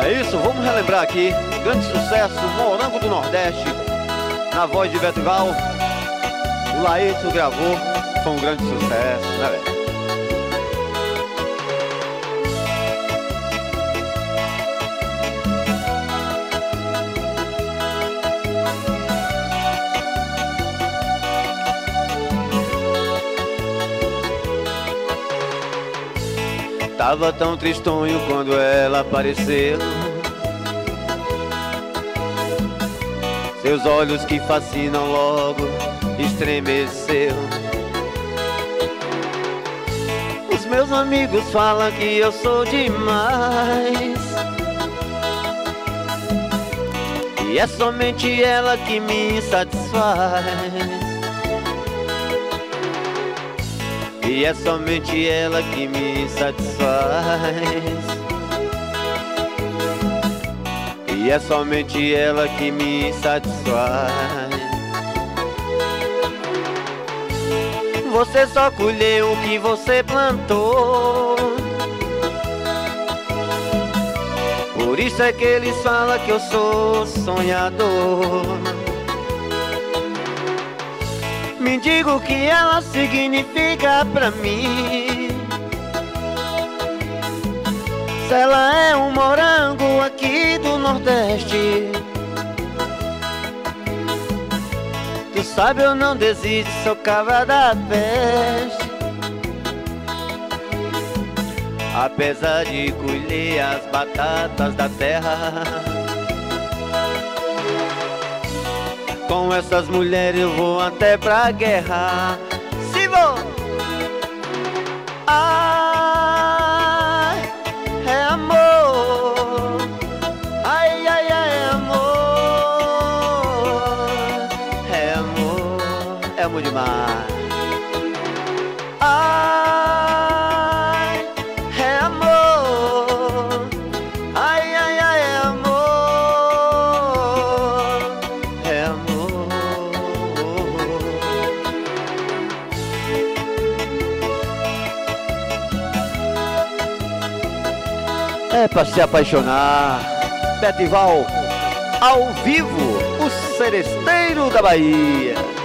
É isso, vamos relembrar aqui. Grande sucesso, Morango do Nordeste, na voz de Betival. O Laírcio gravou, foi um grande sucesso, né, velho? Tava tão tristonho quando ela apareceu. Seus olhos que fascinam logo estremeceu. Os meus amigos falam que eu sou demais, e é somente ela que me satisfaz. E é somente ela que me satisfaz. E é somente ela que me satisfaz. Você só colheu o que você plantou. Por isso é que eles falam que eu sou sonhador. Me diga o que ela significa pra mim. Se ela é um morango aqui do Nordeste. Tu sabe, eu não desisto, sou cava da peste. Apesar de colher as batatas da terra, com essas mulheres eu vou até pra guerra. Se vou! Ai, é amor. Ai, ai, ai, é amor. É amor, é amor demais. Ai, é amor. Ai, ai, ai, é amor. É amor. É pra se apaixonar. Betival, ao vivo, o seresteiro da Bahia.